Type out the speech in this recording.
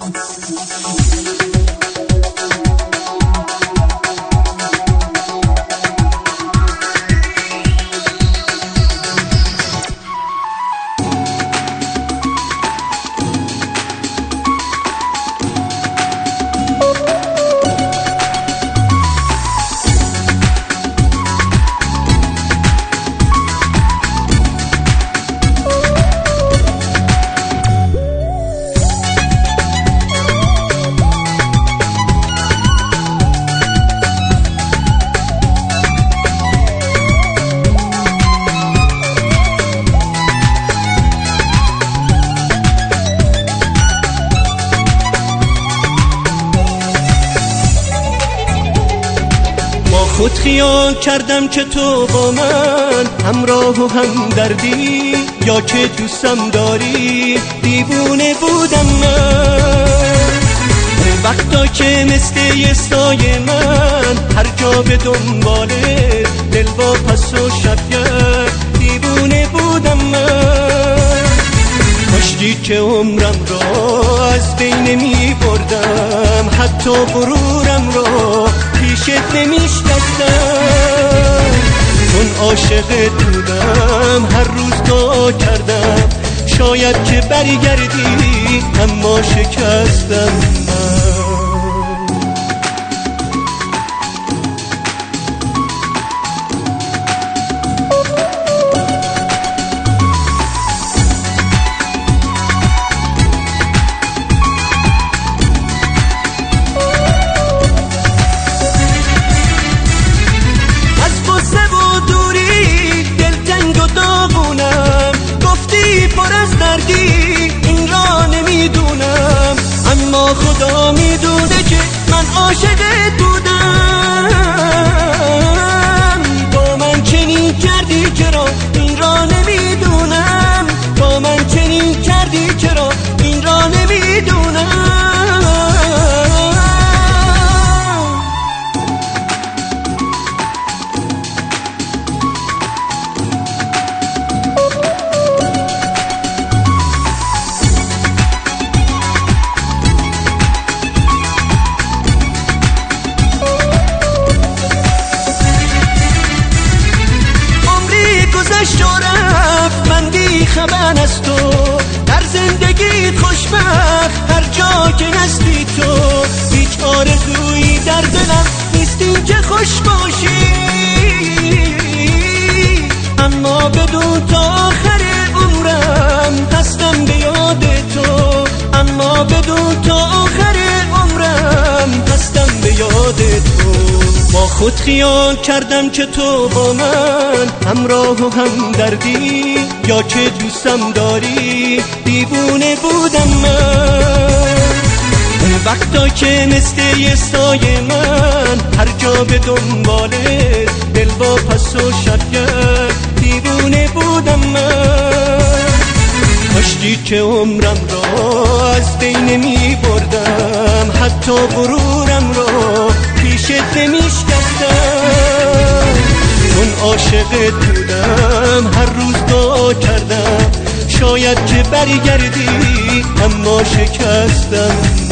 خود خیال کردم که تو با من همراه و همدردی، یا که دوستم داری دیوونه بودم من. وقتا که مثل یه سایه من هر جا به دنباله دل با پس و شبگرد دیوونه بودم من. کاشکی که عمرم را از بین می بردم، حتی غرورم را پیشت نمیشکستم. چون عاشقت بودم هر روز دعا کردم شاید که برگردی، اما شکستم من. این را نمیدونم، اما خدا میدونه که من عاشقت بودم. با من چنین کردی چرا این را نمیدونم، با من چنین کردی چرا این را نمیدونم. من بی خبر از تو در زندگیت خوشبخت، هر جا که هستی تو هیچ آرزویی در دلم نیست این که خوش باشی. اما بدون تا آخر عمرم هستم به یاد تو، اما بدون تا آخر عمرم هستم به یاد تو. با خود خیال کردم که تو با من همراه و همدردی، یا که دوستم داری دیوونه بودم من. وقتا که مثل یه سایه من هر جا به دنباله دل با پس و شبگرد دیوونه بودم من. کاشکی که عمرم را از بین می بردم، حتی غرورم را پیشت نمیشکستم. چون عاشقت بودم هر روز دعا کردم شاید که برگردی، اما شکستم.